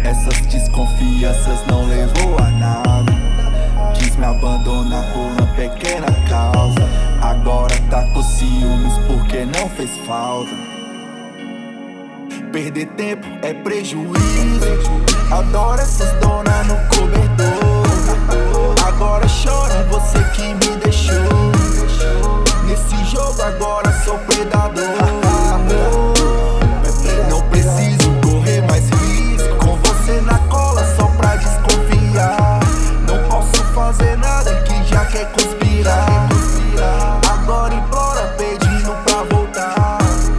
Essas desconfianças não levou a nada. Quis me abandonar por uma pequena causa. Agora tá com ciúmes porque não fez falta. Perder tempo é prejuízo. Adoro essas donas no cobertor. Agora chora você que me deixou. Nesse jogo agora sou predador. Não preciso correr mais risco. Com você na cola só pra desconfiar. Não posso fazer nada que já quer conspirar. Agora implora pedindo pra voltar.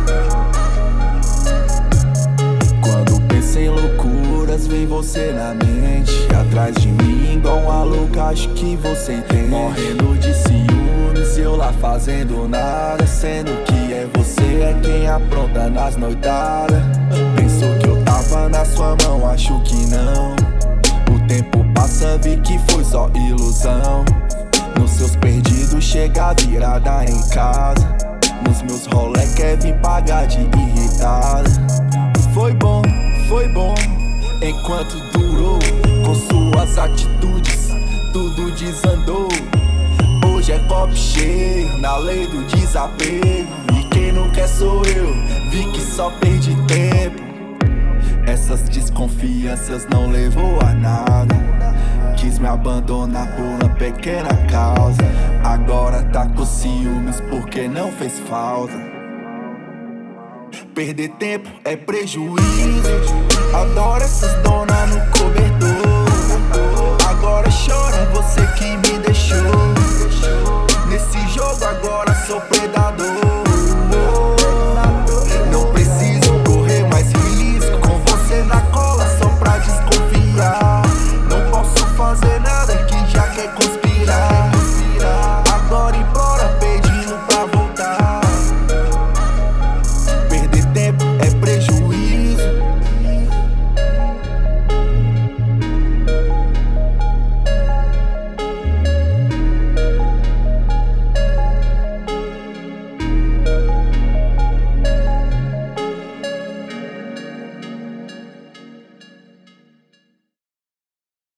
Quando penso em loucuras vem você na mente. Atrás de mim igual uma louca, acho que você entende. Morrendo de ciúmes, eu lá fazendo nada. Sendo que é você é quem apronta nas noitadas. Pensou que eu tava na sua mão, acho que não. O tempo passa, vi que foi só ilusão. Nos seus perdidos chega virada em casa. Nos meus rolê quer vir pagar de irritada. Foi bom, enquanto durou. Com suas atitudes tudo desandou. Hoje é copo cheio, na lei do desapego. E quem não quer sou eu, vi que só perdi tempo. Essas desconfianças não levou a nada. Quis me abandonar por uma pequena causa. Agora tá com ciúmes porque não fez falta. Perder tempo é prejuízo. Adoro essa